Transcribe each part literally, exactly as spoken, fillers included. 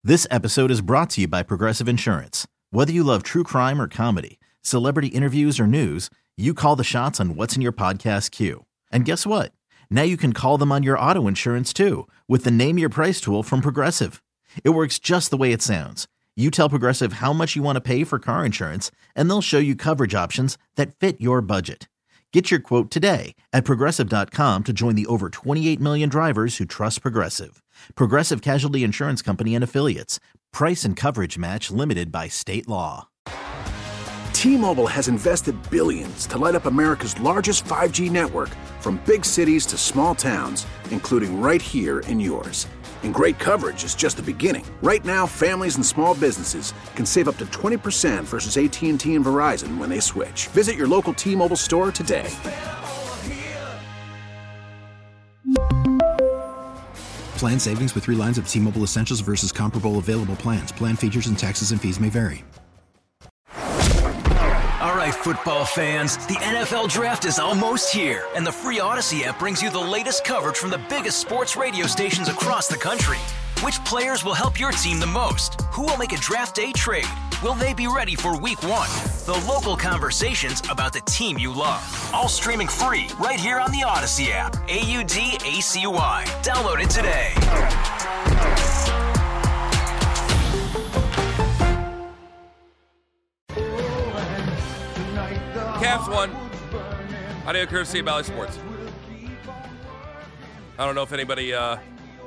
This episode is brought to you by Progressive Insurance. Whether you love true crime or comedy, celebrity interviews or news, you call the shots on what's in your podcast queue. And guess what? Now you can call them on your auto insurance too with the Name Your Price tool from Progressive. It works just the way it sounds. You tell Progressive how much you want to pay for car insurance, and they'll show you coverage options that fit your budget. Get your quote today at Progressive dot com to join the over twenty-eight million drivers who trust Progressive. Progressive Casualty Insurance Company and Affiliates. Price and coverage match limited by state law. T-Mobile has invested billions to light up America's largest five G network, from big cities to small towns, including right here in yours. And great coverage is just the beginning. Right now, families and small businesses can save up to twenty percent versus A T and T and Verizon when they switch. Visit your local T-Mobile store today. Plan savings with three lines of T-Mobile Essentials versus comparable available plans. Plan features and taxes and fees may vary. All right, football fans, the N F L Draft is almost here, and the free Odyssey app brings you the latest coverage from the biggest sports radio stations across the country. Which players will help your team the most? Who will make a draft day trade? Will they be ready for week one? The local conversations about the team you love. All streaming free right here on the Odyssey app. A U D A C Y. Download it today. Cavs won. Audio courtesy of Valley Sports. I don't know if anybody. Uh...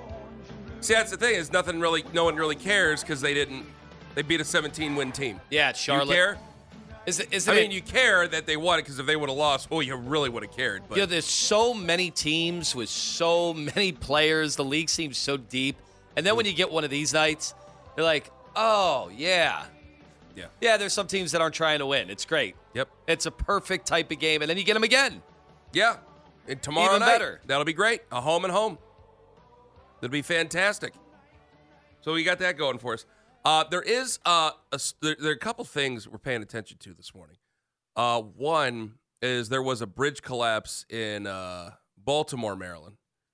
See, that's the thing is nothing really. No one really cares because they didn't. They beat a seventeen-win team. Yeah, Charlotte. You care? Is it? Is I it? mean, you care that they won it because if they would have lost, well, you really would have cared. But you know, there's so many teams with so many players. The league seems so deep, and then when you get one of these nights, you're like, oh yeah. Yeah. Yeah, there's some teams that aren't trying to win. It's great. Yep. It's a perfect type of game, and then you get them again. Yeah. And tomorrow Even night, better. That'll be great. A home and home. That'll be fantastic. So we got that going for us. Uh, there is uh, a, there, there are a couple things we're paying attention to this morning. Uh, one is there was a bridge collapse in uh, Baltimore, Maryland,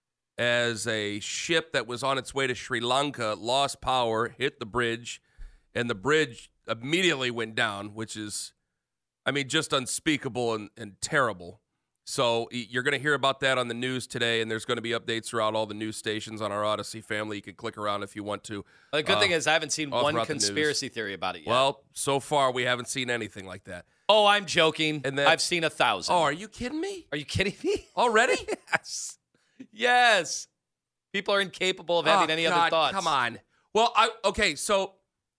as a ship that was on its way to Sri Lanka lost power, hit the bridge, and the bridge immediately went down, which is, I mean, just unspeakable and, and terrible. So you're going to hear about that on the news today, and there's going to be updates throughout all the news stations on our Odyssey family. You can click around if you want to. The good uh, thing is I haven't seen one throughout the conspiracy theory about it yet. Well, so far we haven't seen anything like that. Oh, I'm joking. And then, I've seen a thousand. Oh, are you kidding me? Are you kidding me? Already? Yes. Yes. People are incapable of having oh, any God, other thoughts. Come on. Well, I okay, so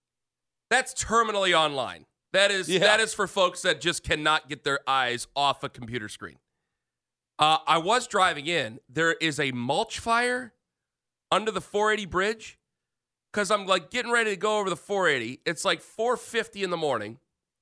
that's terminally online. That is Yeah. that is for folks that just cannot get their eyes off a computer screen. Uh, I was driving in. There is a mulch fire under the four eighty bridge because I'm like getting ready to go over the four eighty. It's like four fifty in the morning,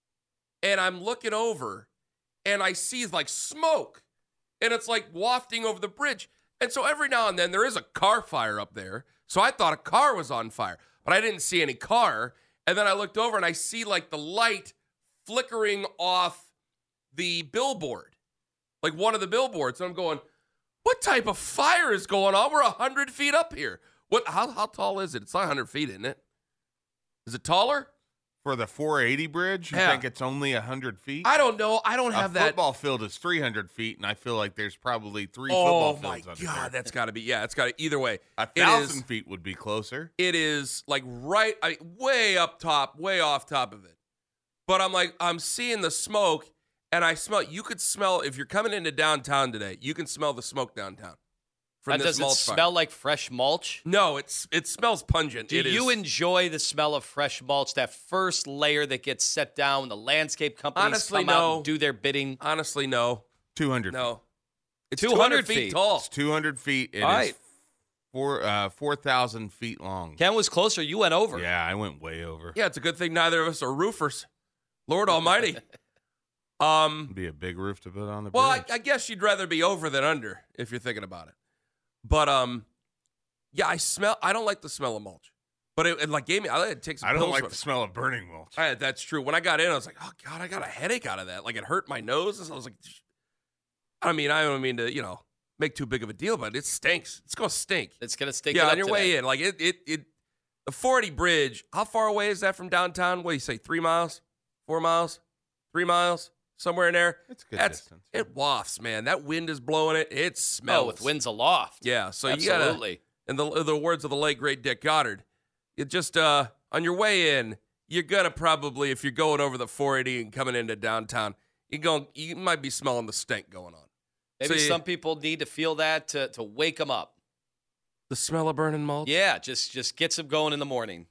and I'm looking over, and I see like smoke, and it's like wafting over the bridge. And so every now and then there is a car fire up there. So I thought a car was on fire, but I didn't see any car. And then I looked over and I see like the light flickering off the billboard, like one of the billboards. And I'm going, what type of fire is going on? We're one hundred feet up here. What? How, how tall is it? It's not one hundred feet, isn't it? Is it taller? For the four eighty bridge, you Yeah. think it's only one hundred feet? I don't know. I don't have a that. football field is three hundred feet, and I feel like there's probably three Oh, football my fields under God. there. That's got to be. Yeah, it's got to. Either way. A it is- thousand feet would be closer. It is like right, I mean, way up top, way off top of it. But I'm like, I'm seeing the smoke, and I smell. You could smell if you're coming into downtown today. You can smell the smoke downtown from And this does it mulch fire. smell like fresh mulch? No, it's it smells pungent. Do It you is, enjoy the smell of fresh mulch, that first layer that gets set down when the landscape companies Honestly, come out no. and do their bidding? honestly no, two hundred feet. no. It's two two hundred hundred feet feet. tall. It's two hundred feet. It All is right. four, uh, four thousand feet long. Ken was closer. You went over. Yeah, I went way over. Yeah, it's a good thing neither of us are roofers. Lord Almighty. Um. It'd be a big roof to put on the Well, I, bridge. I guess you'd rather be over than under if you're thinking about it. But um, yeah, I smell. I don't like the smell of mulch. But it, it like gave me. I had to take some. I don't pills like with the it. smell of burning mulch. I, that's true. When I got in, I was like, oh God, I got a headache out of that. Like it hurt my nose. I was like, I mean, I don't mean to, you know, make too big of a deal, but it stinks. It's gonna stink. It's gonna stink. Yeah, it up on your today. way in, like it, it, it. The four eighty bridge, how far away is that from downtown? What do you say, three miles? Four miles? Three miles? Somewhere in there? It's a good That's, distance. It wafts, man. That wind is blowing it. It smells. Oh, with winds aloft. Yeah, so Absolutely. you gotta, in the, the words of the late, great Dick Goddard, you just, uh, on your way in, you're gonna probably, if you're going over the four eighty and coming into downtown, you're going, you might be smelling the stink going on. Maybe So you- some people need to feel that to, to wake them up. The smell of burning mulch? Yeah, just just gets them going in the morning.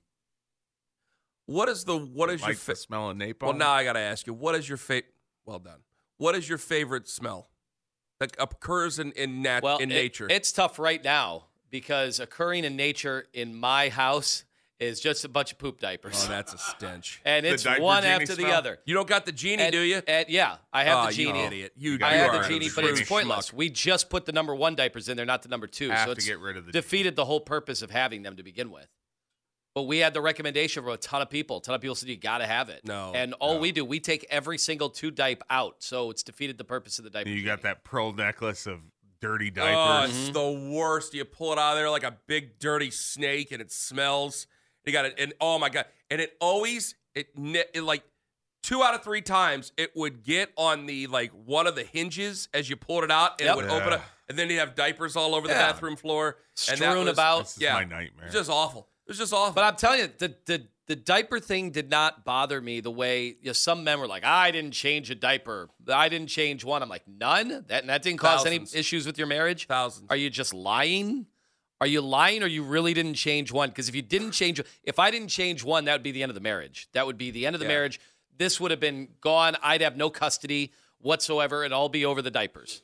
What is the, what is like your the favorite? smell of napalm. Well, now I gotta ask you, what is your favorite, well done. What is your favorite smell that occurs in, in, nat- Well, in it- nature? it's tough right now because occurring in nature in my house is just a bunch of poop diapers. Oh, that's a stench. and The it's diaper one genie after the smell? other. You don't got the genie, And- do you? and- yeah, I have Oh, the genie. You idiot. You, I I you have are the a genie, but true it's British pointless. schmuck. We just put the number one diapers in there, not the number two. Have so to it's get rid of the defeated the whole purpose of having them to begin with. But we had the recommendation from a ton of people. A ton of people said you got to have it. No, and all no. we do, we take every single two diaper out, so it's defeated the purpose of the diaper. You got genie. that pearl necklace of dirty Oh, diapers. it's the worst. You pull it out of there like a big dirty snake, and it smells. You got it, and oh my god! And it always it, ne- it like two out of three times it would get on the like one of the hinges as you pulled it out, and Yep. it would open Yeah. up, and then you have diapers all over the Yeah. bathroom floor, and that Strewn was- about. This is yeah, my nightmare. It was just awful. It was just awful. But I'm telling you, the the the diaper thing did not bother me the way you know, some men were like, I didn't change a diaper. I didn't change one. I'm like, none? That, that didn't cause Thousands. any issues with your marriage? Thousands. Are you just lying? Are you lying or you really didn't change one? Because if you didn't change, if I didn't change one, that would be the end of the marriage. That would be the end of the Yeah. marriage. This would have been gone. I'd have no custody whatsoever, and all be over the diapers.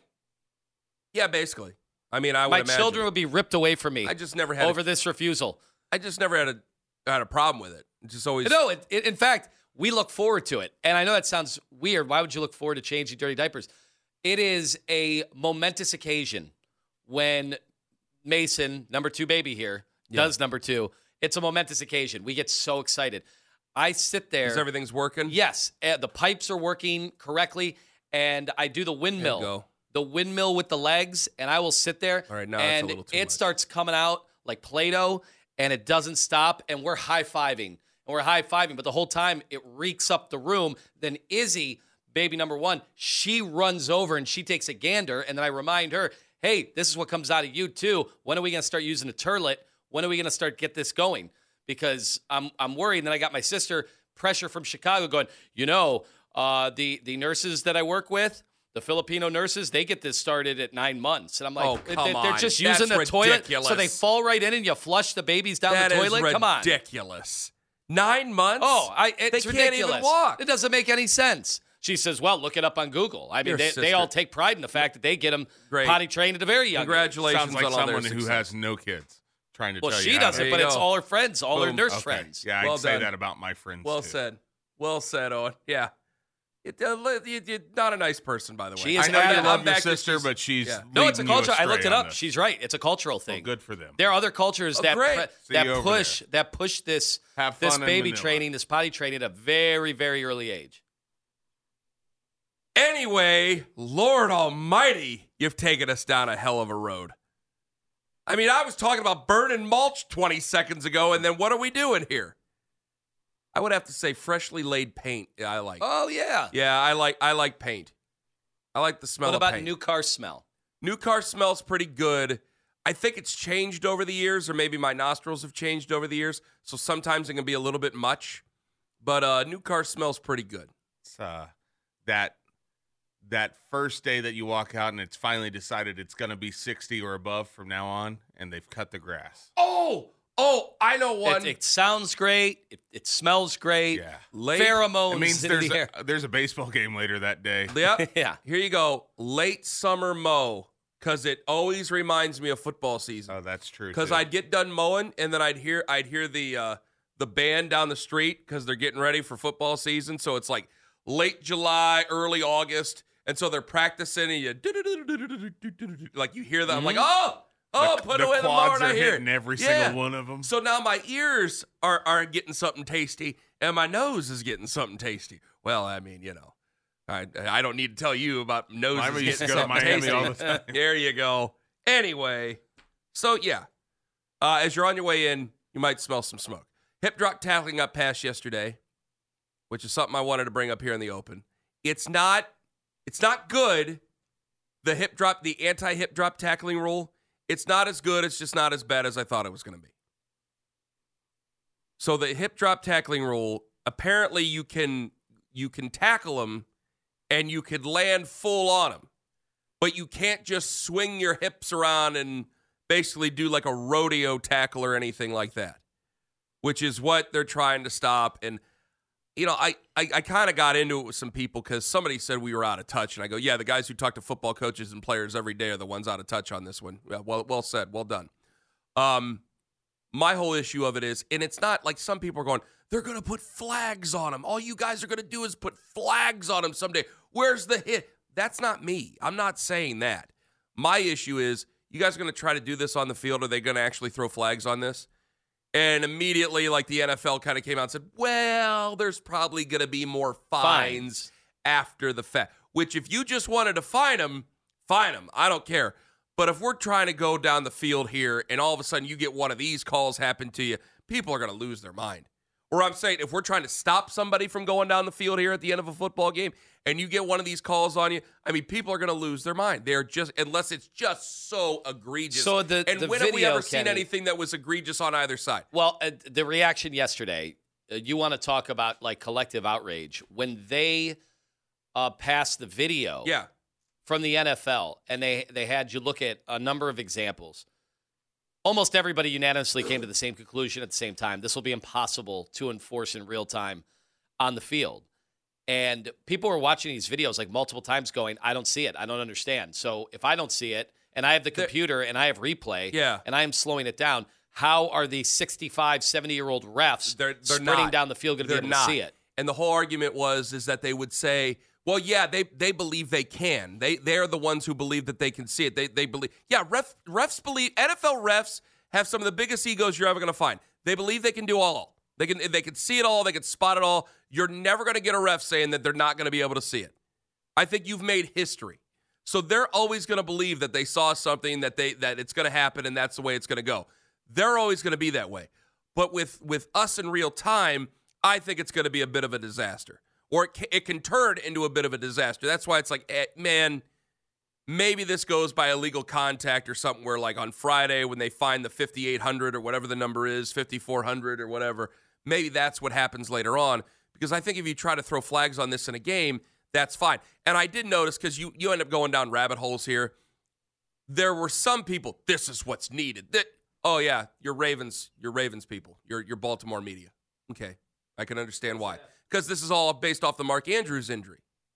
Yeah, basically. I mean, I would My imagine. children would be ripped away from me I just never had. over A, this refusal. I just never had a had a problem with it. It just always. No, it, it, in fact, we look forward to it. And I know that sounds weird. Why would you look forward to changing dirty diapers? It is a momentous occasion when Mason, number two baby here, Yeah. does number two. It's a momentous occasion. We get so excited. I sit there. Because everything's working. Yes, uh, the pipes are working correctly, and I do the windmill. go. The windmill with the legs, and I will sit there. All right, now it's a and little too it much. starts coming out like Play-Doh, and it doesn't stop, and we're high-fiving. And we're high-fiving, but the whole time it reeks up the room. Then Izzy, baby number one, she runs over and she takes a gander, and then I remind her, hey, this is what comes out of you too. When are we going to start using a turlet? When are we going to start get this going? Because I'm I'm worried. And then I got my sister, pressure from Chicago, going, you know, uh, the the nurses that I work with, the Filipino nurses, they get this started at nine months. And I'm like, Oh, they- come they're on. just That's using the toilet. So they ridiculous. fall right in and you flush the babies down That the is toilet? Come on. ridiculous. Nine months? Oh, I, it's they ridiculous. can't even walk. It doesn't make any sense. She says, well, look it up on Google. I mean, Your they, sister. they all take pride in the fact that they get them Great. potty trained at a very young age. Congratulations Sounds like on all their someone who success. has no kids trying to Well, tell she you how doesn't, to- There but you it's go. all her friends, all her Boom. nurse Okay. friends. Yeah, I'd Well say done. that about my friends. Well too. said. Well said, Owen. Yeah. It, uh, li- you- you're not a nice person, by the way. She is I know you adamant. love I'm your back to sister, she's- but she's yeah. No, it's a leading you culture. I looked it astray on up. this. She's right. It's a cultural Well, thing. good for them. There are other cultures Oh, that great. pre- See that you over push that push this Have this fun in baby Manila. training, this potty training at a very very early age. Anyway, Lord Almighty, you've taken us down a hell of a road. I mean, I was talking about burning mulch twenty seconds ago, and then what are we doing here? I would have to say freshly laid paint. I like. Oh yeah. Yeah, I like. I like paint. I like the smell What of about paint. new car smell? New car smells pretty good. I think it's changed over the years, or maybe my nostrils have changed over the years. So sometimes it can be a little bit much, but uh, new car smells pretty good. It's, uh, that that first day that you walk out and it's finally decided it's going to be sixty or above from now on, and they've cut the grass. Oh, oh, I know one. It, it sounds great. It, it smells great. Yeah. Late- Pheromones It means in there's the air. a, there's a baseball game later that day. Yep. Yeah. Here you go. Late summer mow, because it always reminds me of football season. Oh, that's true. Because too. I'd get done mowing, and then I'd hear I'd hear the uh, the band down the street because they're getting ready for football season. So it's like late July, early August, and so they're practicing, and you like you hear that. I'm like, oh, oh, the, put the away the mower, quads and I are hear hitting it. every Yeah. single one of them. So now my ears are are getting something tasty, and my nose is getting something tasty. Well, I mean, you know, I I don't need to tell you about noses Mine used to getting go to something Miami tasty. all the time. There you go. Anyway, so yeah, uh, as you're on your way in, you might smell some smoke. Hip drop tackling got passed yesterday, which is something I wanted to bring up here in the open. It's not, it's not good. The hip drop, the anti-hip drop tackling rule, it's not as good. It's just not as bad as I thought it was going to be. So the hip drop tackling rule, apparently you can you can tackle them and you could land full on them, but you can't just swing your hips around and basically do like a rodeo tackle or anything like that, which is what they're trying to stop. And you know, I, I, I kind of got into it with some people because somebody said we were out of touch. And I go, yeah, the guys who talk to football coaches and players every day are the ones out of touch on this one. Yeah, well, well said. Well done. Um, my whole issue of it is, and it's not like some people are going, they're going to put flags on them. All you guys are going to do is put flags on them someday. Where's the hit? That's not me. I'm not saying that. My issue is, you guys are going to try to do this on the field? Are they going to actually throw flags on this? And immediately, like, the N F L kind of came out and said, well, there's probably going to be more fines, fines after the fact. Which, if you just wanted to fine them, fine them. I don't care. But if we're trying to go down the field here and all of a sudden you get one of these calls happen to you, people are going to lose their mind. Or I'm saying, if we're trying to stop somebody from going down the field here at the end of a football game and you get one of these calls on you, I mean, people are going to lose their mind. They're just, unless it's just so egregious. So the, and the when video, have we ever Kenny, seen anything that was egregious on either side? Well, uh, the reaction yesterday, uh, you want to talk about like collective outrage. When they uh, passed the video yeah. from the N F L and they, they had you look at a number of examples, almost everybody unanimously came to the same conclusion at the same time. This will be impossible to enforce in real time on the field. And people were watching these videos like multiple times going, I don't see it. I don't understand. So if I don't see it and I have the computer and I have replay yeah. and I am slowing it down, how are the sixty-five, seventy-year-old refs they're, they're sprinting not. down the field going to be able not. to see it? And the whole argument was is that they would say, well, yeah, they they believe they can. They they're the ones who believe that they can see it. They they believe. Yeah, ref, refs believe. N F L refs have some of the biggest egos you're ever going to find. They believe they can do all. They can they can see it all. They can spot it all. You're never going to get a ref saying that they're not going to be able to see it. I think you've made history. So they're always going to believe that they saw something, that they that it's going to happen, and that's the way it's going to go. They're always going to be that way. But with, with us in real time, I think it's going to be a bit of a disaster. Or it can, it can turn into a bit of a disaster. That's why it's like, eh, man, maybe this goes by illegal contact or something where, like, on Friday when they find the fifty-eight hundred or whatever the number is, fifty-four hundred or whatever, maybe that's what happens later on. Because I think if you try to throw flags on this in a game, that's fine. And I did notice, because you, you end up going down rabbit holes here, there were some people, this is what's needed. That, oh, yeah, you're Ravens, you're Ravens people. You're, you're Baltimore media. Okay, I can understand why. Because this is all based off the Mark Andrews injury.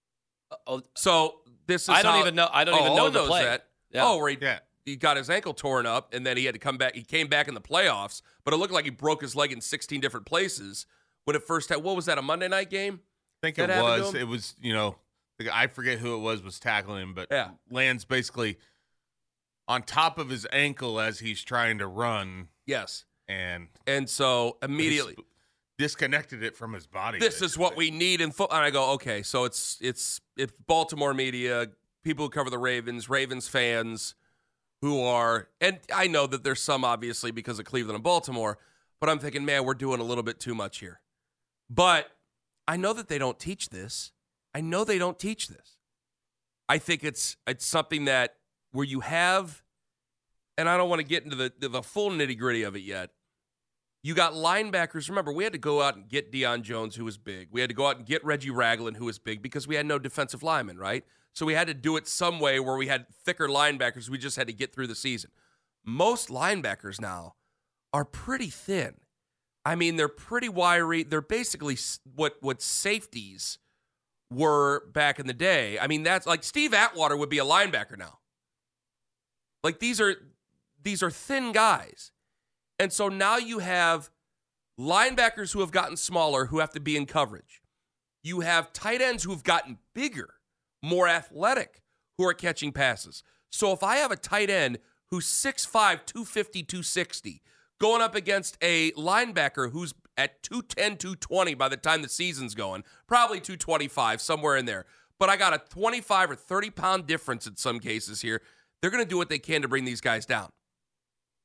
Oh, so this is I don't how, even know. I don't oh, even know Owen the knows play. That. Yeah. Oh, where he, Yeah. he got his ankle torn up, and then he had to come back. He came back in the playoffs, but it looked like he broke his leg in sixteen different places when it first had. What was that, a Monday night game? I think That it happened to was. him? It was, you know, I forget who it was was tackling him, but Yeah. lands basically on top of his ankle as he's trying to run, Yes. and And so immediately, dis- disconnected it from his body. this is what we need in football. And I go, okay, so it's it's it's Baltimore media, people who cover the Ravens, Ravens fans who are, and I know that there's some obviously because of Cleveland and Baltimore, but I'm thinking, man, we're doing a little bit too much here. But I know that they don't teach this. I know they don't teach this. I think it's it's something that where you have, and I don't want to get into the, the, the full nitty-gritty of it yet. You got linebackers. Remember, we had to go out and get Deion Jones, who was big. We had to go out and get Reggie Ragland, who was big, because we had no defensive linemen, right? So we had to do it some way where we had thicker linebackers. We just had to get through the season. Most linebackers now are pretty thin. I mean, they're pretty wiry. They're basically what, what safeties were back in the day. I mean, that's like Steve Atwater would be a linebacker now. Like these are these are thin guys. And so now you have linebackers who have gotten smaller who have to be in coverage. You have tight ends who have gotten bigger, more athletic, who are catching passes. So if I have a tight end who's six five, two fifty, two sixty, going up against a linebacker who's at two ten, two twenty by the time the season's going, probably two twenty-five, somewhere in there. But I got a twenty-five or thirty pound difference in some cases here. They're going to do what they can to bring these guys down.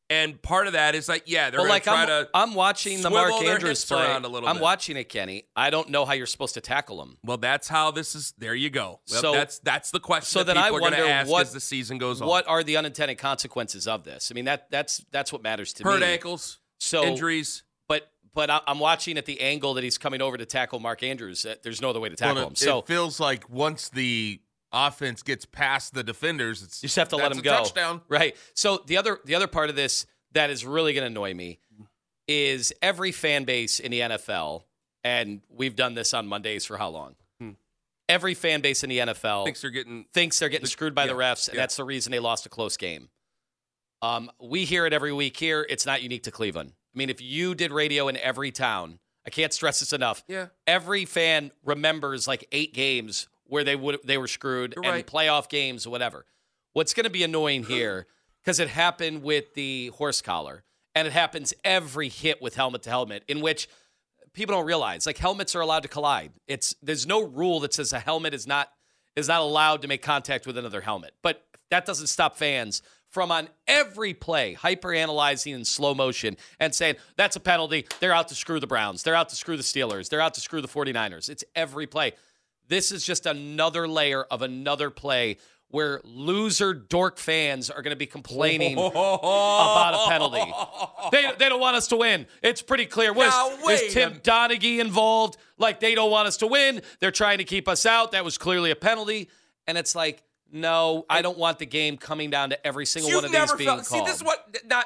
And part of that is like, yeah, they're well, going like to try I'm, to I'm watching the Mark swivel their Andrews hips play. around a little I'm bit. watching it, Kenny. I don't know how you're supposed to tackle him. Well, that's how this is. There you go. Well, So- that's that's the question so that then I people are going to wonder ask what- as the season goes on. What are the unintended consequences of this? I mean, that that's that's what matters to Hurt me. ankles, So injuries. But but I- I'm watching at the angle that he's coming over to tackle Mark Andrews. Uh, There's no other way to tackle Well, him. it, So it feels like once the offense gets past the defenders, it's you just have to let that's him a go. touchdown. Right. So the other the other part of this that is really going to annoy me is every fan base in the N F L, and we've done this on Mondays for how long? Hmm. Every fan base in the N F L Thinks they're getting thinks they're getting The- screwed by the yeah, refs, and yeah. that's the reason they lost a close game. Um, we hear it every week here. It's not unique to Cleveland. I mean, if you did radio in every town, I can't stress this enough. Yeah. Every fan remembers like eight games where they would they were screwed You're and right. playoff games or whatever. What's going to be annoying here, because it happened with the horse collar, and it happens every hit with helmet to helmet, in which people don't realize like helmets are allowed to collide. It's there's no rule that says a helmet is not is not allowed to make contact with another helmet. But that doesn't stop fans from on every play hyper-analyzing in slow motion and saying, that's a penalty. They're out to screw the Browns. They're out to screw the Steelers. They're out to screw the 49ers. It's every play. This is just another layer of another play where loser dork fans are going to be complaining about a penalty. They, they don't want us to win. It's pretty clear. Was, Now, wait is Tim a- Donaghy involved? Like, they don't want us to win. They're trying to keep us out. That was clearly a penalty. And it's like, no, I don't want the game coming down to every single You've one of never these being felt, called. See, this is what not.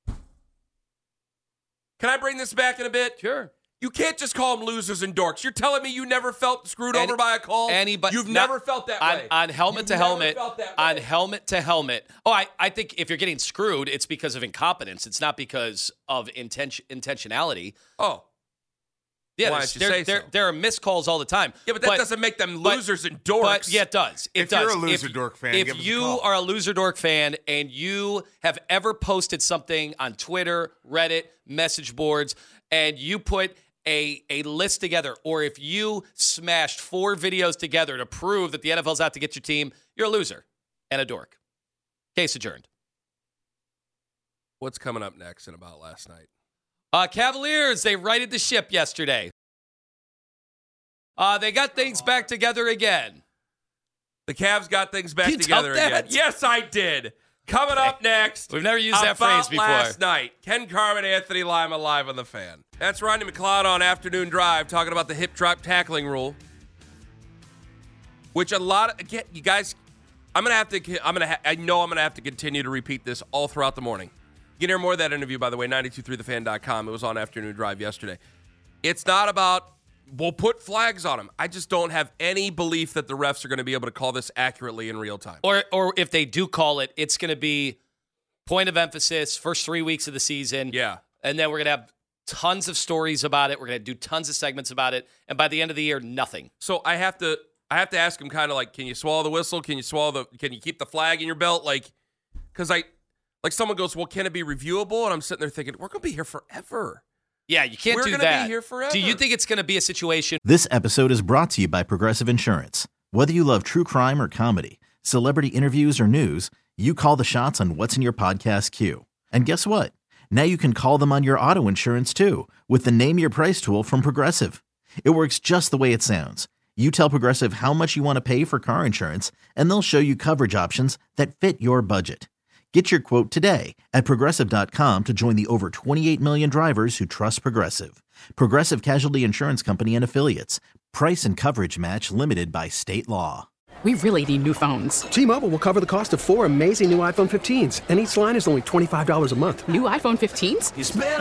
Can I bring this back in a bit? Sure. You can't just call them losers and dorks. You're telling me you never felt screwed Any- over by a call? Anybody, You've not- never felt that on, way. on helmet You've to never helmet. felt that On way. helmet to helmet. Oh, I, I think if you're getting screwed, it's because of incompetence. It's not because of intention intentionality. Oh. Yeah, Why there's- don't you there, say there, so? there are missed calls all the time. Yeah, but that doesn't make them but- losers and dorks. But yeah, it does. It If does. you're a loser dork fan, if give us a you call. are a loser dork fan and you have ever posted something on Twitter, Reddit, message boards, and you put a a list together, or if you smashed four videos together to prove that the N F L's out to get your team, you're a loser and a dork. Case adjourned. What's coming up next and about last night? Uh, Cavaliers, they righted the ship yesterday. Uh, they got things back together again. The Cavs got things back You together dumped again. that? Yes, I did. Coming up next. We've never used that about phrase before. Last night, Ken Carman, Anthony Lima live on the Fan. That's Rodney McLeod on Afternoon Drive talking about the hip drop tackling rule, which a lot of again, you guys. I'm gonna have to. I'm gonna. Ha- I know I'm gonna have to continue to repeat this all throughout the morning. You can hear more of that interview, by the way, ninety two point three the fan dot com. It was on Afternoon Drive yesterday. It's not about. We'll put flags on them. I just don't have any belief that the refs are going to be able to call this accurately in real time. Or or if they do call it, it's going to be point of emphasis, first three weeks of the season. Yeah. And then we're going to have tons of stories about it. We're going to do tons of segments about it. And by the end of the year, nothing. So I have to I have to ask him kind of like, can you swallow the whistle? Can you swallow the can you keep the flag in your belt? Like, because I like someone goes, well, can it be reviewable? And I'm sitting there thinking, we're going to be here forever. Yeah, you can't We're do gonna that. be here forever. Do you think it's going to be a situation? This episode is brought to you by Progressive Insurance. Whether you love true crime or comedy, celebrity interviews or news, you call the shots on what's in your podcast queue. And guess what? Now you can call them on your auto insurance too with the Name Your Price tool from Progressive. It works just the way it sounds. You tell Progressive how much you want to pay for car insurance, and they'll show you coverage options that fit your budget. Get your quote today at Progressive dot com to join the over twenty-eight million drivers who trust Progressive. Progressive Casualty Insurance Company and Affiliates. Price and coverage match limited by state law. We really need new phones. T-Mobile will cover the cost of four amazing new iPhone fifteens, and each line is only twenty-five dollars a month. New iPhone fifteens?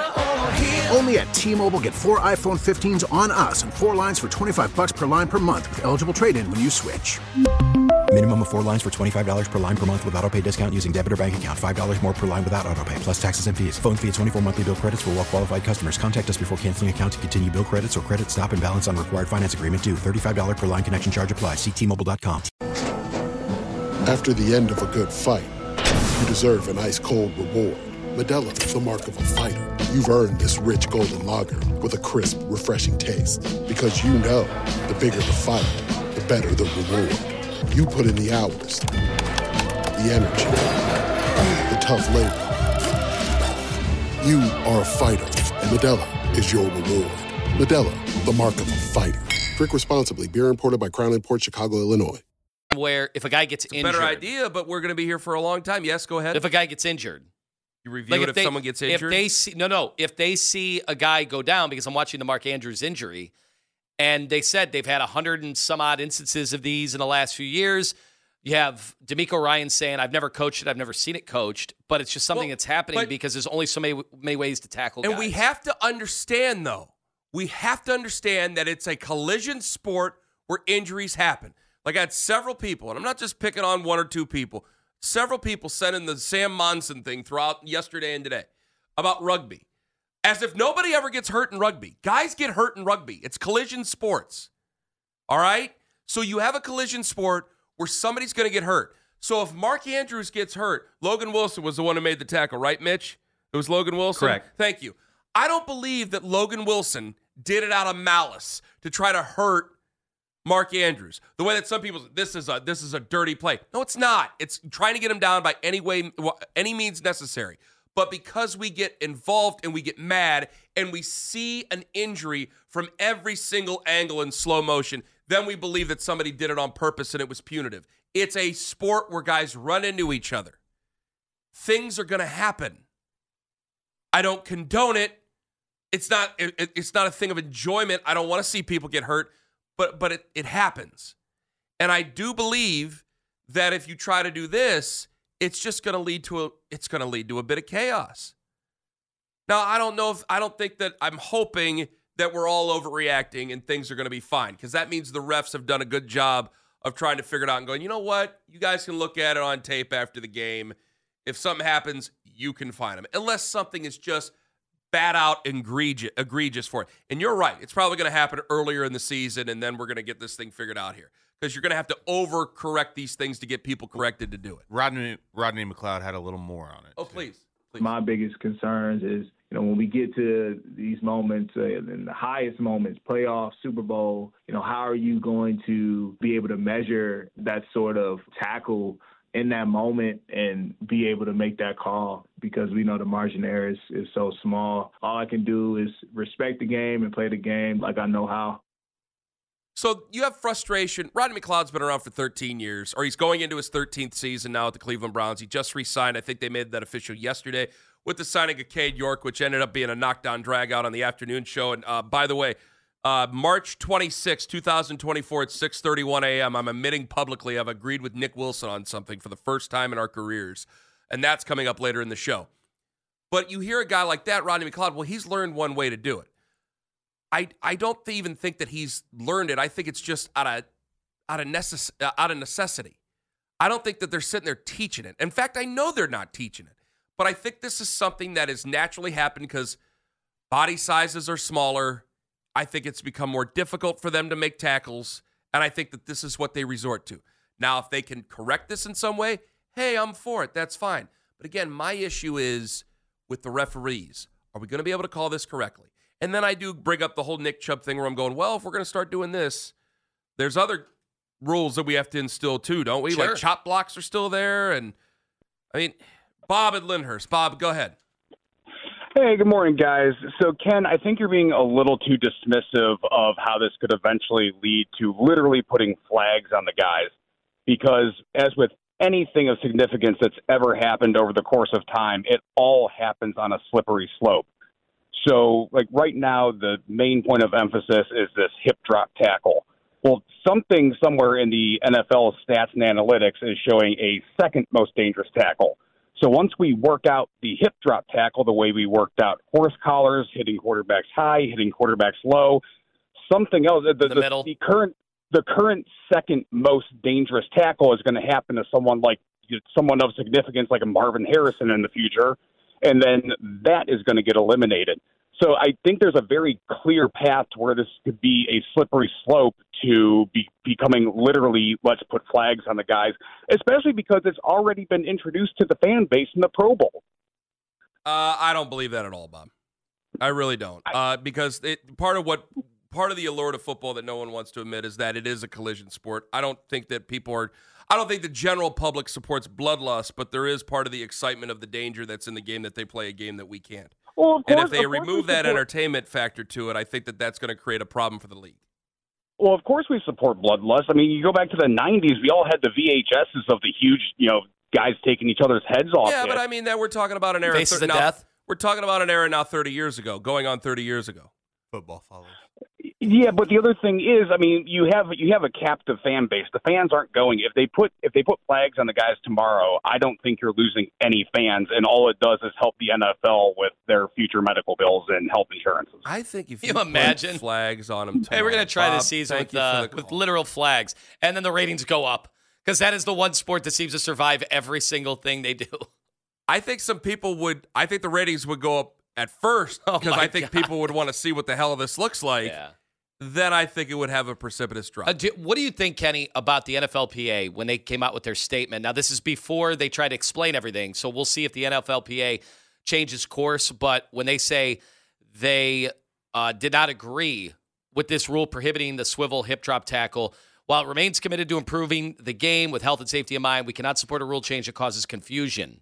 Only at T-Mobile, get four iPhone fifteens on us and four lines for twenty-five bucks per line per month with eligible trade-in when you switch. Minimum of four lines for twenty-five dollars per line per month with autopay discount using debit or bank account. five dollars more per line without autopay, plus taxes and fees. Phone fee at twenty-four monthly bill credits for well-qualified customers. Contact us before canceling account to continue bill credits or credit stop and balance on required finance agreement due. thirty-five dollars per line connection charge applies. See T Mobile dot com. After the end of a good fight, you deserve an ice-cold reward. Modelo is the mark of a fighter. You've earned this rich golden lager with a crisp, refreshing taste. Because you know, the bigger the fight, the better the reward. You put in the hours, the energy, the tough labor. You are a fighter, and Modelo is your reward. Modelo, the mark of a fighter. Drink responsibly. Beer imported by Crown Imports, Chicago, Illinois. Where if a guy gets it's a injured. better idea, but we're going to be here for a long time. Yes, go ahead. If a guy gets injured. You review Like it if if, they- someone gets injured? If they see, no, no. If they see a guy go down, because I'm watching the Mark Andrews injury, and they said they've had a hundred and some odd instances of these in the last few years. You have D'Amico Ryan saying, I've never coached it, I've never seen it coached, but it's just something Well, that's happening but- because there's only so many, many ways to tackle And guys. we have to understand, though, we have to understand that it's a collision sport where injuries happen. Like I had several people, and I'm not just picking on one or two people, several people sending the Sam Monson thing throughout yesterday and today about rugby. As if nobody ever gets hurt in rugby. Guys get hurt in rugby. It's collision sports. All right? So you have a collision sport where somebody's going to get hurt. So if Mark Andrews gets hurt, Logan Wilson was the one who made the tackle, right, Mitch? It was Logan Wilson? Correct. Thank you. I don't believe that Logan Wilson did it out of malice to try to hurt Mark Andrews. The way that some people say, this is a this is a dirty play. No, it's not. It's trying to get him down by any way, any means necessary. But because we get involved and we get mad and we see an injury from every single angle in slow motion, then we believe that somebody did it on purpose and it was punitive. It's a sport where guys run into each other. Things are going to happen. I don't condone it. It's not it, it's not a thing of enjoyment. I don't want to see people get hurt, but but it, it happens. And I do believe that if you try to do this, it's just going to lead to a it's going to lead to a bit of chaos. Now, I don't know if I don't think that I'm hoping that we're all overreacting and things are going to be fine, because that means the refs have done a good job of trying to figure it out and going, you know what? You guys can look at it on tape after the game. If something happens, you can find them. Unless something is just bad out egregious, egregious for it. And you're right. It's probably going to happen earlier in the season, and then we're going to get this thing figured out here. Because you're going to have to overcorrect these things to get people corrected to do it. Rodney Rodney McLeod had a little more on it. Oh, please. please. My biggest concerns is, you know, when we get to these moments, uh, in the highest moments, playoff, Super Bowl, you know, how are you going to be able to measure that sort of tackle in that moment and be able to make that call? Because we know the margin of error is, is so small. All I can do is respect the game and play the game like I know how. So you have frustration. Rodney McLeod's been around for thirteen years, or he's going into his thirteenth season now at the Cleveland Browns. He just re-signed. I think they made that official yesterday with the signing of Cade York, which ended up being a knockdown drag-out on the afternoon show. And uh, by the way, uh, March twenty-sixth, twenty twenty-four at six thirty-one a.m., I'm admitting publicly I've agreed with Nick Wilson on something for the first time in our careers, and that's coming up later in the show. But you hear a guy like that, Rodney McLeod, well, he's learned one way to do it. I, I don't even think that he's learned it. I think it's just out of out of, necess- out of necessity. I don't think that they're sitting there teaching it. In fact, I know they're not teaching it. But I think this is something that has naturally happened because body sizes are smaller. I think it's become more difficult for them to make tackles, and I think that this is what they resort to. Now, if they can correct this in some way, hey, I'm for it. That's fine. But again, my issue is with the referees. Are we going to be able to call this correctly? And then I do bring up the whole Nick Chubb thing where I'm going, well, if we're going to start doing this, there's other rules that we have to instill too, don't we? Sure. Like chop blocks are still there. And I mean, Bob at Lyndhurst. Bob, go ahead. Hey, good morning, guys. So, Ken, I think you're being a little too dismissive of how this could eventually lead to literally putting flags on the guys. Because as with anything of significance that's ever happened over the course of time, it all happens on a slippery slope. So, like right now, the main point of emphasis is this hip drop tackle. Well, something somewhere in the N F L stats and analytics is showing a second most dangerous tackle. So once we work out the hip drop tackle the way we worked out horse collars, hitting quarterbacks high, hitting quarterbacks low, something else, the, the, the, middle. the current the current second most dangerous tackle is going to happen to someone like someone of significance like a Marvin Harrison in the future. And then that is going to get eliminated. So I think there's a very clear path to where this could be a slippery slope to be becoming literally, let's put flags on the guys, especially because it's already been introduced to the fan base in the Pro Bowl. Uh, I don't believe that at all, Bob. I really don't. Uh, because it, part of what part of the allure to football that no one wants to admit is that it is a collision sport. I don't think that people are I don't think the general public supports bloodlust, but there is part of the excitement of the danger that's in the game that they play a game that we can't. Well, of course, and if they of course remove we that support- entertainment factor to it, I think that that's going to create a problem for the league. Well, of course we support bloodlust. I mean, you go back to the nineties, we all had the V H S's of the huge, you know, guys taking each other's heads off. Yeah, it. but I mean, that we're talking about an era. Faces thir- of now, death. We're talking about an era now thirty years ago, going on thirty years ago. Football follows. Yeah, but the other thing is, I mean, you have you have a captive fan base. The fans aren't going. If they put if they put flags on the guys tomorrow, I don't think you're losing any fans, and all it does is help the N F L with their future medical bills and health insurances. I think if You you, put imagine? flags on them, Hey, we're going to try Bob, this season thank with, you for uh, the with call. literal flags, and then the ratings go up because that is the one sport that seems to survive every single thing they do. I think some people would. I think the ratings would go up at first Oh because my I think God. people would want to see what the hell this looks like. Yeah. Then I think it would have a precipitous drop. Uh, do, what do you think, Kenny, about the N F L P A when they came out with their statement? Now, this is before they try to explain everything, so we'll see if the N F L P A changes course. But when they say they uh, did not agree with this rule prohibiting the swivel hip drop tackle, while it remains committed to improving the game with health and safety in mind, we cannot support a rule change that causes confusion.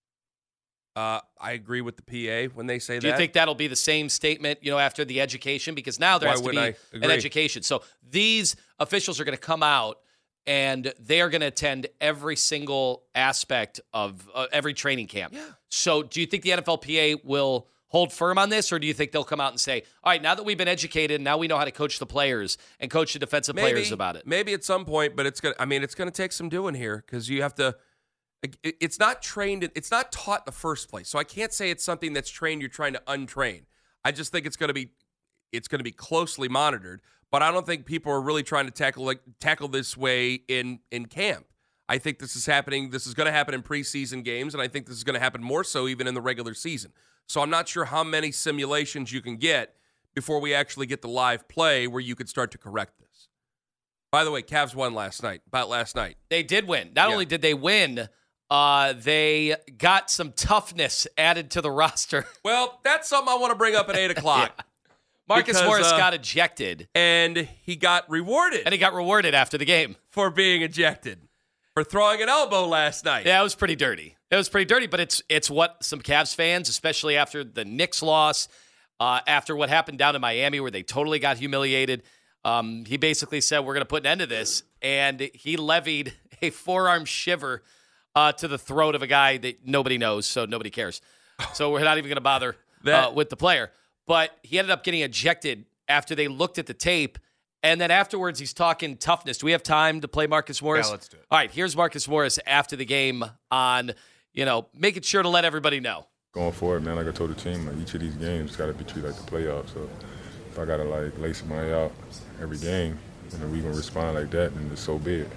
Uh, I agree with the P A when they say Do that. you think that'll be the same statement, you know, after the education? Because now there Why has to be wouldn't I an agree? education. So these officials are going to come out and they are going to attend every single aspect of uh, every training camp. Yeah. So do you think the N F L P A will hold firm on this, or do you think they'll come out and say, all right, now that we've been educated, now we know how to coach the players and coach the defensive maybe, players about it? Maybe at some point, but it's gonna. I mean, it's gonna take some doing here because you have to. it- It's not trained. It's not taught in the first place. So I can't say it's something that's trained. You're trying to untrain. I just think it's gonna be. It's gonna be closely monitored. But I don't think people are really trying to tackle like tackle this way in in camp. I think this is happening. This is going to happen in preseason games, and I think this is going to happen more so even in the regular season. So I'm not sure how many simulations you can get before we actually get the live play where you could start to correct this. By the way, Cavs won last night. About last night, They did win. Not Yeah. only did they win, uh, they got some toughness added to the roster. Well, that's something I want to bring up at eight o'clock. Yeah. Marcus Because, Morris uh, got ejected. And he got rewarded. And he got rewarded after the game. For being ejected. For throwing an elbow last night. Yeah, it was pretty dirty. It was pretty dirty, but it's it's what some Cavs fans, especially after the Knicks loss, uh, after what happened down in Miami where they totally got humiliated, um, he basically said, we're going to put an end to this. And he levied a forearm shiver uh, to the throat of a guy that nobody knows, so nobody cares. So we're not even going to bother That- uh, with the player. But he ended up getting ejected after they looked at the tape. And then afterwards, he's talking toughness. Do we have time to play Marcus Morris? Yeah, let's do it. All right, here's Marcus Morris after the game on, you know, making sure to let everybody know. Going forward, man, like I told the team, like each of these games got to be treated like the playoffs. So if I got to, like, lace somebody out every game, and then we going to respond like that, then it's so be it.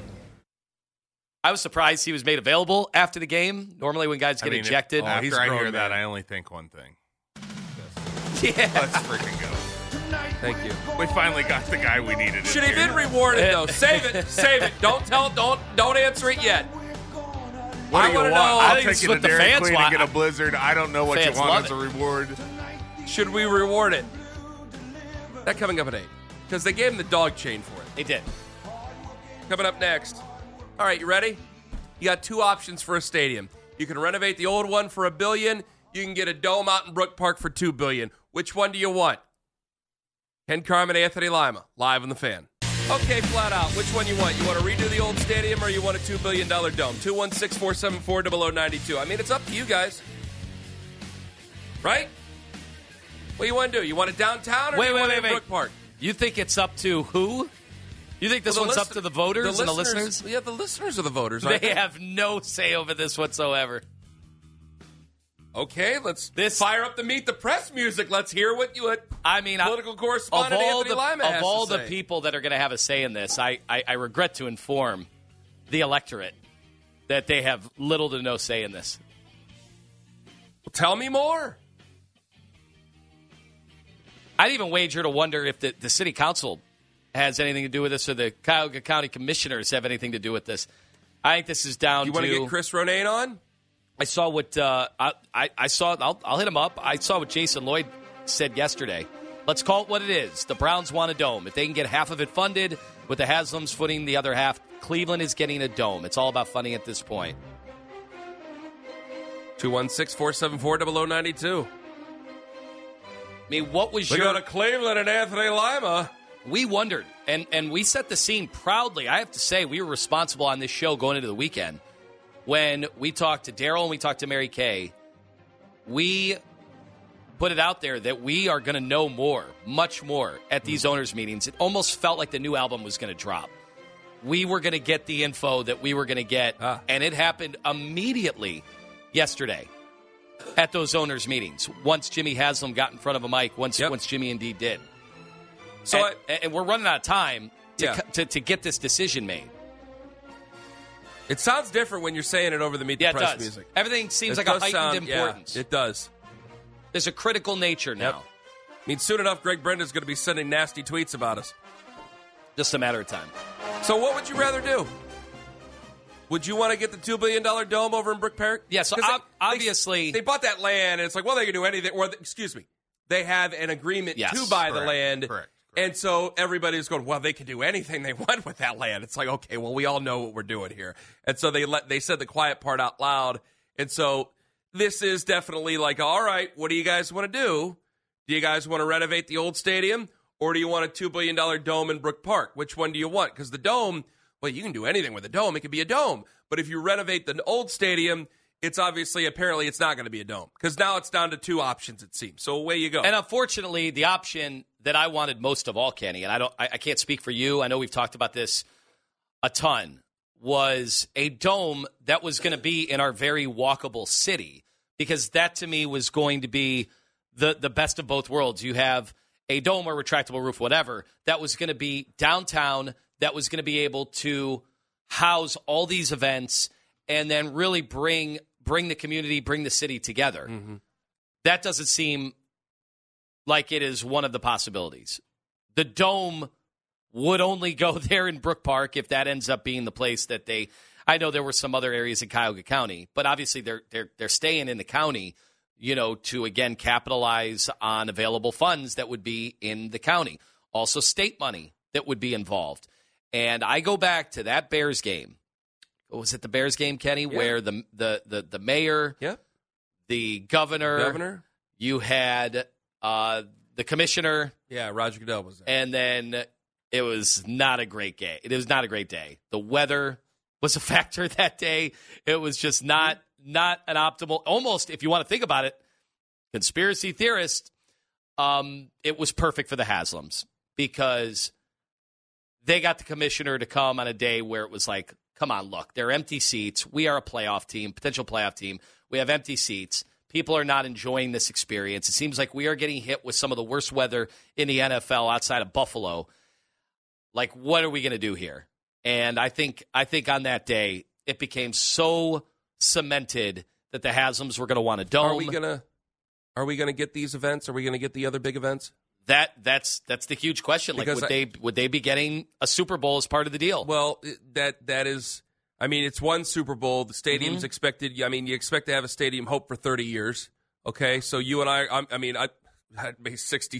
I was surprised he was made available after the game. Normally when guys I get mean, if- ejected. after he's I grown, hear that, man. I only think one thing. Yeah. Let's freaking go. Thank you. We finally got the guy we needed. in Should have here. been rewarded though. Save it. Save it. Don't tell. Don't don't answer it yet. What I do you wanna want? know- I'll I think take it's you to what the Dairy fans Queen want. and get a Blizzard. I don't know what you Fans want love as it. a reward. Should we reward it? That coming up at eight because they gave him the dog chain for it. They did. Coming up next. All right, you ready? You got two options for a stadium. You can renovate the old one for a billion. You can get a dome out in Brook Park for two billion. Which one do you want? Ken Carmen, Anthony Lima, live on the Fan. Okay, flat out. Which one you want? You want to redo the old stadium or you want a two billion dollars dome? two one six, four seven four, zero zero nine two. I mean, it's up to you guys. Right? What do you want to do? You want it downtown or Wait, do you wait, want wait, it in wait. Brook Park? You think it's up to who? You think this Well, the one's up listen- to the voters and the listeners? Yeah, the listeners are the voters, aren't They they? have no say over this whatsoever. Okay, let's This- fire up the Meet the Press music. Let's hear what you what I mean, political I, correspondent of all Anthony the, Lima of has all to the say. people that are going to have a say in this, I, I, I regret to inform the electorate that they have little to no say in this. Well, tell me more. I'd even wager to wonder if the, the city council has anything to do with this or the Cuyahoga County commissioners have anything to do with this. I think this is down You to... want to get Chris Ronayne on? I saw what uh, I, I, I saw. I'll, I'll hit him up. I saw what Jason Lloyd said yesterday. Let's call it what it is. The Browns want a dome. If they can get half of it funded, with the Haslams footing the other half, Cleveland is getting a dome. It's all about funding at this point. two one six, four seven four, zero zero nine two. I mean, what was we your... go to Cleveland and Anthony Lima. We wondered, and, and we set the scene proudly. I have to say, we were responsible on this show going into the weekend. When we talked to Daryl and we talked to Mary Kay, we put it out there that we are going to know more, much more, at these mm. owners' meetings. It almost felt like the new album was going to drop. We were going to get the info that we were going to get, ah. and it happened immediately yesterday at those owners' meetings. Once Jimmy Haslam got in front of a mic, once yep. once Jimmy indeed did. So, and, I, and we're running out of time to, yeah. to to get this decision made. It sounds different when you're saying it over the Meet the yeah, Press does. music. Everything seems it like a heightened sound, importance. Yeah, it does. There's a critical nature now. Yep. I mean, soon enough, Greg Brendan's going to be sending nasty tweets about us. Just a matter of time. So what would you rather do? Would you want to get the two billion dollars dome over in Brook Park? Yeah, so ob- they, obviously... They, they bought that land, and it's like, well, they can do anything. Or, excuse me, they have an agreement yes. to buy Correct. the land. Correct. Correct. And so everybody's going, well, they can do anything they want with that land. It's like, okay, well, we all know what we're doing here. And so they let they said the quiet part out loud. And so this is definitely like, all right, what do you guys want to do? Do you guys want to renovate the old stadium? Or do you want a two billion dollars dome in Brook Park? Which one do you want? Because the dome, well, you can do anything with a dome. It could be a dome. But if you renovate the old stadium, it's obviously, apparently, it's not going to be a dome. Because now it's down to two options, it seems. So away you go. And unfortunately, the option that I wanted most of all, Kenny, and I don't, I, I can't speak for you. I know we've talked about this a ton, was a dome that was going to be in our very walkable city. Because that, to me, was going to be the, the best of both worlds. You have a dome or retractable roof, whatever, that was going to be downtown, that was going to be able to house all these events and then really bring bring the community, bring the city together. Mm-hmm. That doesn't seem like it is one of the possibilities. The dome would only go there in Brook Park if that ends up being the place that they – I know there were some other areas in Cuyahoga County, but obviously they're they're they're staying in the county, you know, to, again, capitalize on available funds that would be in the county. Also state money that would be involved. And I go back to that Bears game. Was it the Bears game, Kenny, yeah. where the, the the the mayor, yeah. the governor, governor, you had uh, the commissioner. Yeah, Roger Goodell was there. And then it was not a great day. It was not a great day. The weather was a factor that day. It was just not not an optimal, almost, if you want to think about it, conspiracy theorist, um, it was perfect for the Haslams because they got the commissioner to come on a day where it was like, come on, look, they're empty seats. We are a playoff team, potential playoff team. We have empty seats. People are not enjoying this experience. It seems like we are getting hit with some of the worst weather in the N F L outside of Buffalo. Like, what are we going to do here? And I think I think on that day, it became so cemented that the Haslams were going to want a dome. Are we going to Are we going to get these events? Are we going to get the other big events? That that's that's the huge question. Like, Because would I- they would they be getting a Super Bowl as part of the deal? Well, that that is, I mean, it's one Super Bowl. The stadium's Mhm. expected. I mean, you expect to have a stadium hope for thirty years. Okay, so you and I, I'm, I mean, I I'd be sixty,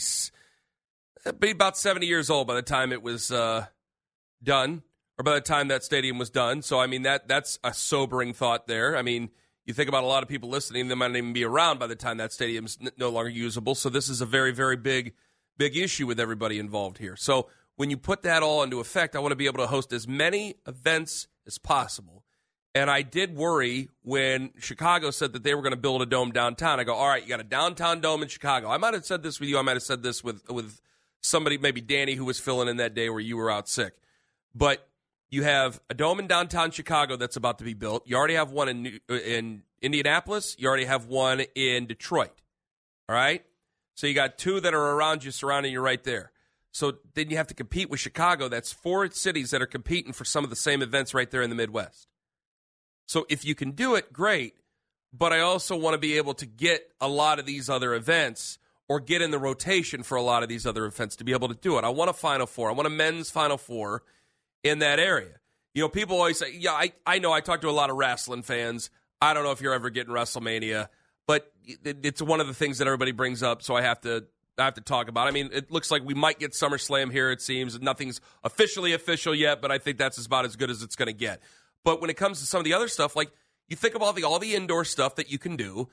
I'd be about seventy years old by the time it was uh, done, or by the time that stadium was done. So, I mean, that that's a sobering thought there. I mean, you think about a lot of people listening; they might not even be around by the time that stadium's n- no longer usable. So, this is a very, very big. Big issue with everybody involved here. So when you put that all into effect, I want to be able to host as many events as possible. And I did worry when Chicago said that they were going to build a dome downtown. I go, all right, you got a downtown dome in Chicago. I might have said this with you. I might have said this with, with somebody, maybe Danny, who was filling in that day where you were out sick. But you have a dome in downtown Chicago that's about to be built. You already have one in New, in Indianapolis. You already have one in Detroit. All right? So you got two that are around you, surrounding you right there. So then you have to compete with Chicago. That's four cities that are competing for some of the same events right there in the Midwest. So if you can do it, great. But I also want to be able to get a lot of these other events or get in the rotation for a lot of these other events to be able to do it. I want a Final Four. I want a men's Final Four in that area. You know, people always say, yeah, I, I know I talk to a lot of wrestling fans. I don't know if you're ever getting WrestleMania. But it's one of the things that everybody brings up, so I have to I have to talk about it. I mean, it looks like we might get SummerSlam here, it seems. Nothing's officially official yet, but I think that's about as good as it's going to get. But when it comes to some of the other stuff, like you think about the, all the indoor stuff that you can do,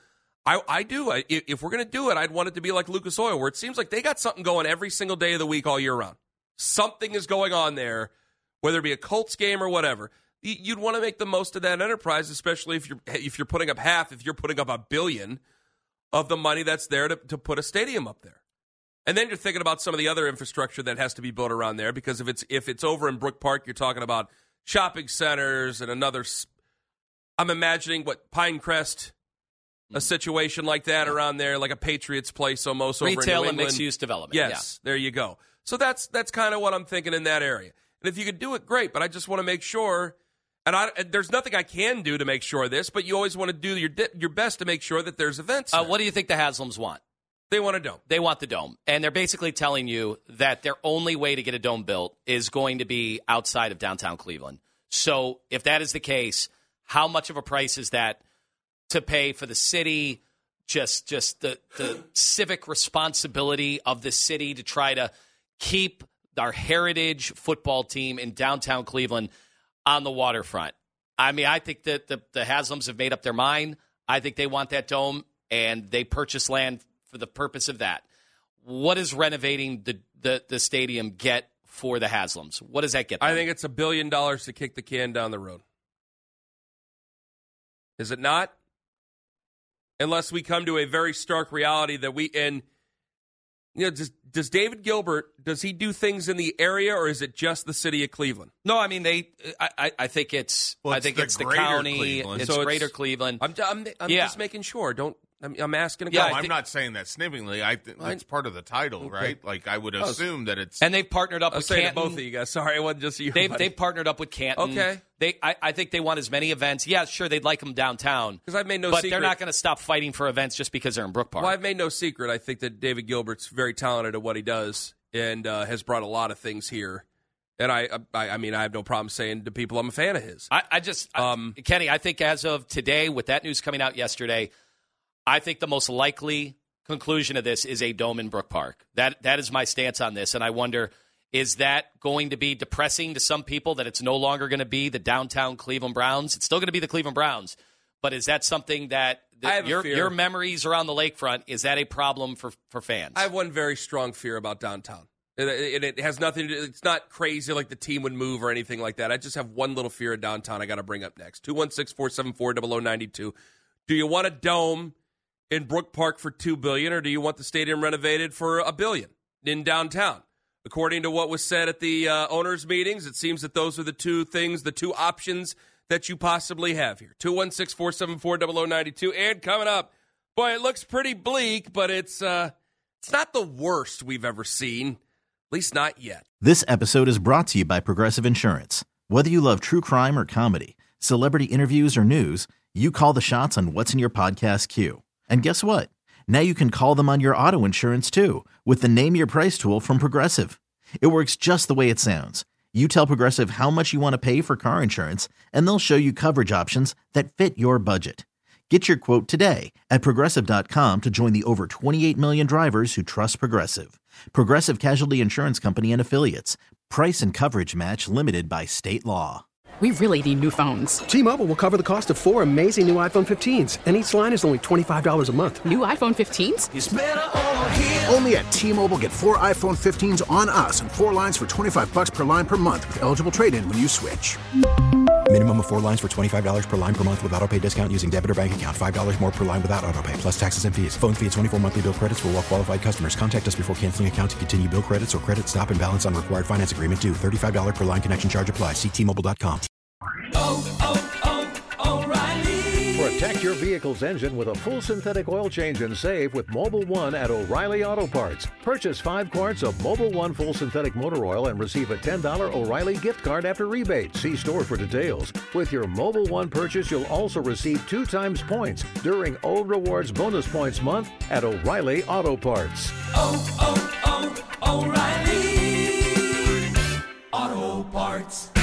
I, I do. I, if we're going to do it, I'd want it to be like Lucas Oil, where it seems like they got something going every single day of the week all year round. Something is going on there, whether it be a Colts game or whatever. You'd want to make the most of that enterprise, especially if you're if you're putting up half, if you're putting up a billion of the money that's there to, to put a stadium up there. And then you're thinking about some of the other infrastructure that has to be built around there, because if it's if it's over in Brook Park, you're talking about shopping centers and another. I'm imagining what Pinecrest, a situation like that around there, like a Patriots place almost over in New Retail England. and mixed-use development. Yes, yeah. There you go. So that's that's kind of what I'm thinking in that area. And if you could do it, great. But I just want to make sure, and I, there's nothing I can do to make sure of this, but you always want to do your your best to make sure that there's events. Uh, what do you think the Haslams want? They want a dome. They want the dome. And they're basically telling you that their only way to get a dome built is going to be outside of downtown Cleveland. So if that is the case, how much of a price is that to pay for the city, just just the, the civic responsibility of the city to try to keep our heritage football team in downtown Cleveland on the waterfront? I mean, I think that the, the Haslams have made up their mind. I think they want that dome, and they purchase land for the purpose of that. What does renovating the, the, the stadium get for the Haslams? What does that get them? I think it's a billion dollars to kick the can down the road. Is it not? Unless we come to a very stark reality that we, and you know, does, does David Gilbert, does he do things in the area, or is it just the city of Cleveland? No, I mean, they. I, I think it's. Well, I it's think the it's the greater county. Cleveland. It's So greater it's- Cleveland. I'm, I'm, I'm Yeah. just making sure. Don't. I'm, I'm asking a Yeah, guy. I No, I'm think- not saying that snippingly. I th- I- that's part of the title, Okay. right? Like I would was- assume that it's. And they've partnered up I was with saying to Canton. both of you guys. Sorry, it wasn't just you. They've, buddy. they've partnered up with Canton. Okay. They, I, I think they want as many events. Yeah, sure, they'd like them downtown. 'Cause I've made no but secret- they're not going to stop fighting for events just because they're in Brook Park. Well, I've made no secret. I think that David Gilbert's very talented at what he does, and uh, has brought a lot of things here. And I, I, I mean, I have no problem saying to people I'm a fan of his. I, I just, um, I, Kenny, I think as of today, with that news coming out yesterday, I think the most likely conclusion of this is a dome in Brook Park. That that is my stance on this, and I wonder, is that going to be depressing to some people that it's no longer going to be the downtown Cleveland Browns? It's still going to be the Cleveland Browns, but is that something that I have a your fear. your memories around the lakefront, is that a problem for for fans? I have one very strong fear about downtown. And it, it has nothing to do, it's not crazy like the team would move or anything like that. I just have one little fear of downtown I got to bring up next. two one six, four seven four, zero zero nine two. Do you want a dome in Brook Park for two billion dollars, or do you want the stadium renovated for a billion in downtown? According to what was said at the uh, owners' meetings, it seems that those are the two things, the two options that you possibly have here. two one six, four seven four, zero zero nine two. And coming up, boy, it looks pretty bleak, but it's uh, it's not the worst we've ever seen. At least not yet. This episode is brought to you by Progressive Insurance. Whether you love true crime or comedy, celebrity interviews or news, you call the shots on what's in your podcast queue. And guess what? Now you can call them on your auto insurance too, with the Name Your Price tool from Progressive. It works just the way it sounds. You tell Progressive how much you want to pay for car insurance, and they'll show you coverage options that fit your budget. Get your quote today at Progressive dot com to join the over twenty-eight million drivers who trust Progressive. Progressive Casualty Insurance Company and Affiliates. Price and coverage match limited by state law. We really need new phones. T-Mobile will cover the cost of four amazing new iPhone fifteens, and each line is only twenty-five dollars a month. New iPhone fifteens? It's better over here. Only at T-Mobile, get four iPhone fifteens on us and four lines for twenty-five bucks per line per month with eligible trade-in when you switch. Minimum of four lines for twenty-five dollars per line per month with autopay discount using debit or bank account. five dollars more per line without autopay, plus taxes and fees. Phone fee at twenty-four monthly bill credits for well-qualified customers. Contact us before canceling account to continue bill credits or credit stop and balance on required finance agreement due. thirty-five dollars per line connection charge applies. See T Mobile dot com. Oh, oh, oh, O'Reilly. Protect your vehicle's engine with a full synthetic oil change and save with Mobil one at O'Reilly Auto Parts. Purchase five quarts of Mobil one full synthetic motor oil and receive a ten dollars O'Reilly gift card after rebate. See store for details. With your Mobil one purchase, you'll also receive two times points during O Rewards Bonus Points Month at O'Reilly Auto Parts. Oh, oh, oh, O'Reilly Auto Parts.